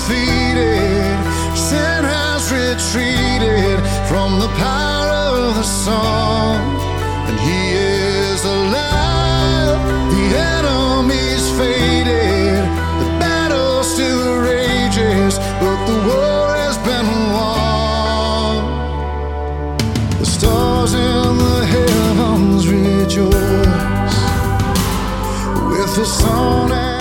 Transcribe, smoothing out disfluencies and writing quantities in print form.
defeated. Sin has retreated from the power of the song, and he is alive. The enemy's faded, the battle still rages, but the war has been won. The stars in the heavens rejoice with the song.